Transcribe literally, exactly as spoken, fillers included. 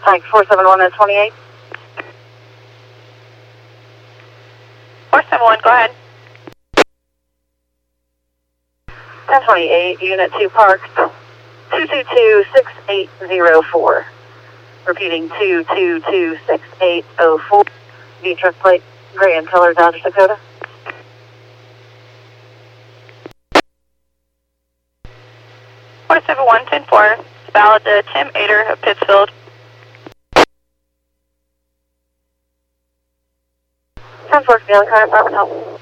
Mike four seven one at twenty-eight. four seven one, go ahead. ten twenty-eight, Unit two parked, two two two six eight zero four. Repeating two two two six eight zero four. V truck plate, gray and color, Dodge Dakota. four seven one, ten four, it's valid to Tim Ader of Pittsfield. ten four, feeling current, Robert Help.